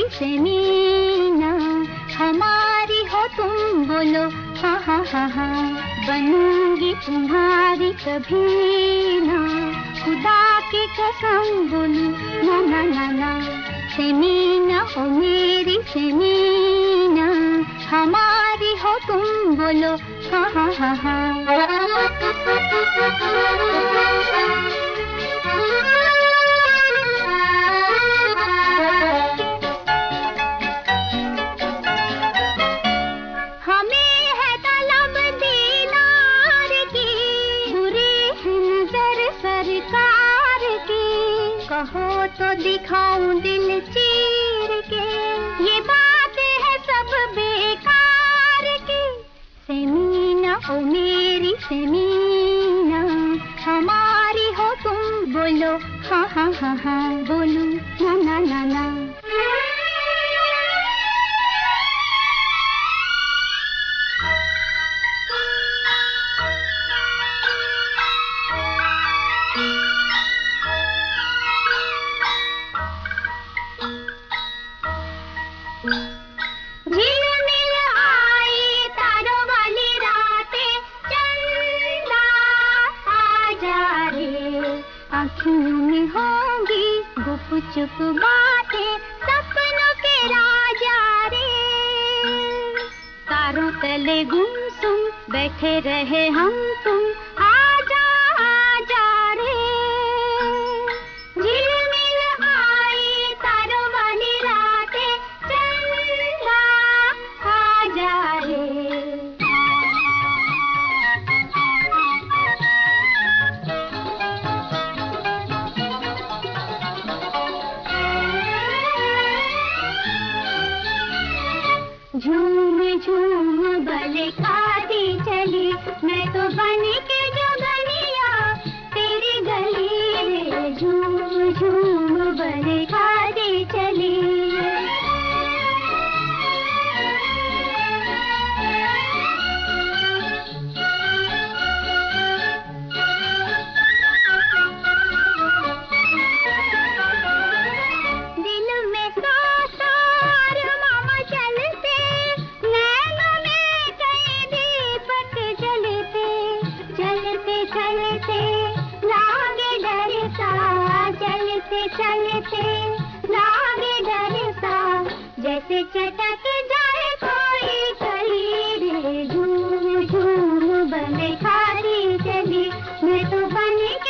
से मीना, हमारी हो तुम बोलो हा हा हा हा। बनूंगी तुम्हारी कभी ना, खुदा की कसम बोलूं ना ना ना ना। सेमीना ओ मेरी सेमीना, हमारी हो तुम बोलो हा हा हा हा। कहो तो दिखाऊं दिल चीर के, ये बात है सब बेकार की। सेमीना ओ मेरी सेमीना, हमारी हो तुम बोलो हाँ हाँ हाँ हाँ, बोलूं ना ना ना ना। झिलमिल आई तारों वाली रातें, चंदा आ जा रे। आँखों में होंगी गुपचुप बातें, सपनों के राजा रे। तारों तले गुमसुम बैठे रहे हम तुम, आजा आजा रे। झिलमिल आई तारों वाली रातें, चंदा आ जा रे। झूम झूम बले खाती चली, मैं तो बन के जोगनिया तेरी गली में। झूम झूम बले खाती चली। चलते लागे डर सा, जैसे चटक जाए कोई कली रे। झूम झूम बन खाती चली, मैं तो बन